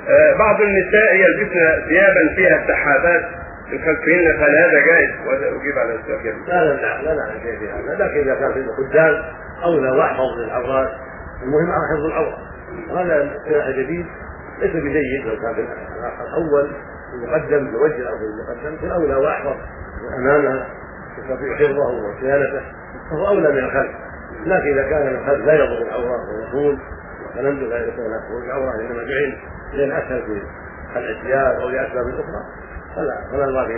بعض النساء يلبسن ثيابا فيها سحابات يخلفهن، فهل هذا جائز؟ وأجيب على السؤال. لا شيء في هذا، لكن إذا كان في الخدام أولى واحفظ للعورات، المهم على حفظ العورة. وهذا الاصطلاح الجديد ليس بجيد، لو كان في الأول المقدم توجه أو في المقدم في الأولى واحفظ أمامها يستطيع حفظه وصيانته فهو أولى من الخلف. لكن إذا كان الخلف لا يضر العورة ويكون فلم لا يكون خروج العورة إنما جعل لأن أسهل في خلع الثياب أو لأسباب أخرى فلا